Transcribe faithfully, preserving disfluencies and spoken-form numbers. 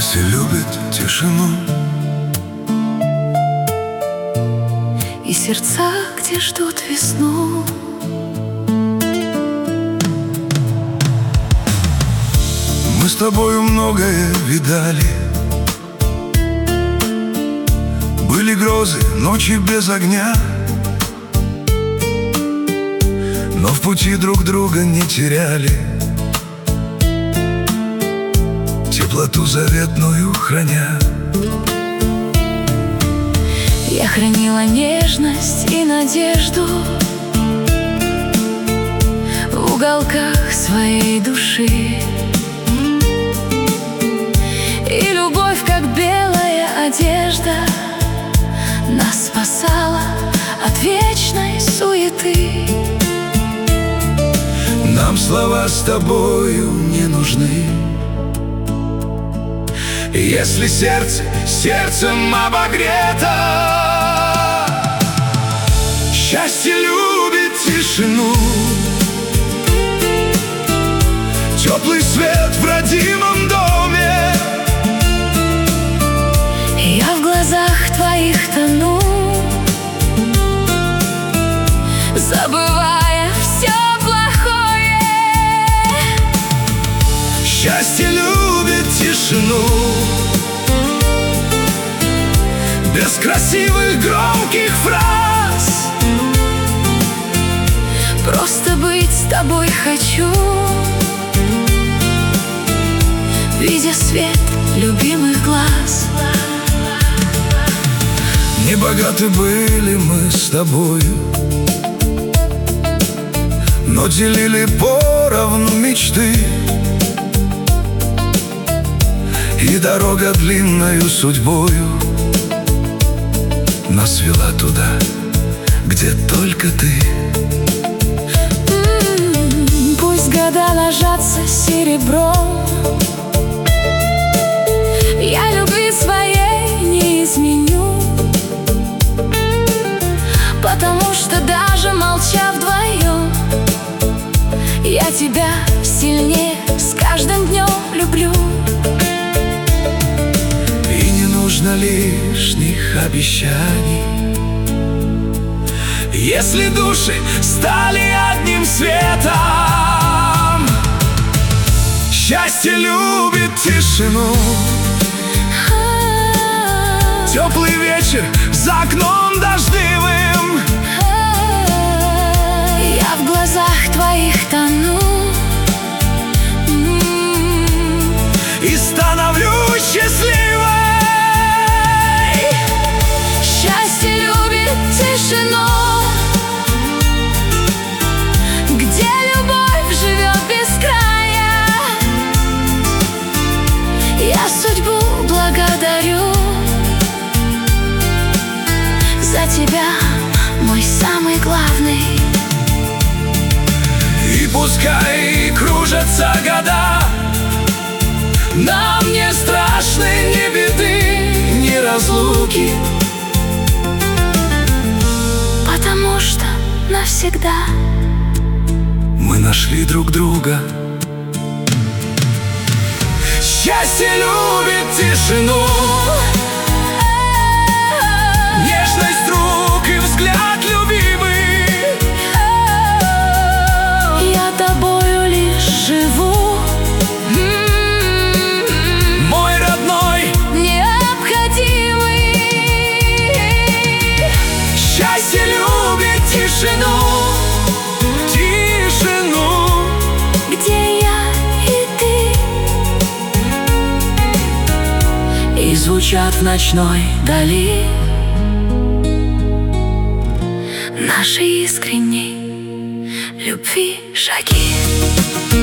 Счастье любит тишину и сердца, где ждут весну. Мы с тобою многое видали. Были грозы, ночи без огня, но в пути друг друга не теряли, теплоту заветную храня. Я хранила нежность и надежду в уголках своей души, и любовь, как белая одежда, нас спасала от вечной суеты. Нам слова с тобою не нужны, если сердце сердцем обогрето. Счастье любит тишину, теплый свет в родимом доме. Я в глазах твоих тону, забывая все плохое. Счастье любит тишину, без красивых громких фраз. Просто быть с тобой хочу, видя свет любимых глаз. Не богаты были мы с тобою, но делили поровну мечты, и дорога длинною судьбою нас вела туда, где только ты. М-м, пусть года ложатся серебром, я любви своей не изменю, потому что даже молча вдвоем, я тебя сильнее с каждым днем люблю. И не нужно лишних обещаний, если души стали одним светом. Счастье любит тишину, теплый вечер за окном дождливым. Я в глазах твоих тону, и становлюсь счастливой. Счастье любит тишину, где любовь живет без края. Я судьбу благодарю за тебя, мой самый главный. И пускай кружатся года, нам не страшны ни беды, ни разлуки, потому что навсегда мы нашли друг друга. Счастье любит тишину, нежность рук и взгляд любимый. Я тобою лишь живу, мой родной, необходимый. счастье любит тишину, тишину, где я и ты, и звучат в ночной дали нашей искренней любви шаги.